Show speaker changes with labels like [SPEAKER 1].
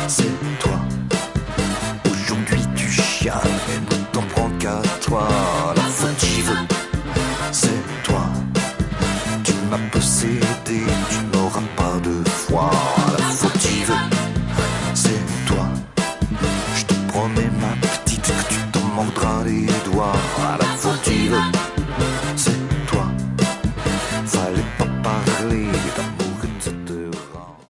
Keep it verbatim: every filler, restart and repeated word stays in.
[SPEAKER 1] c'est toi. Aujourd'hui tu chiales et ne t'en prends qu'à toi. La faute j'y veux, c'est toi. Tu m'as possédé, tu n'auras pas de foi.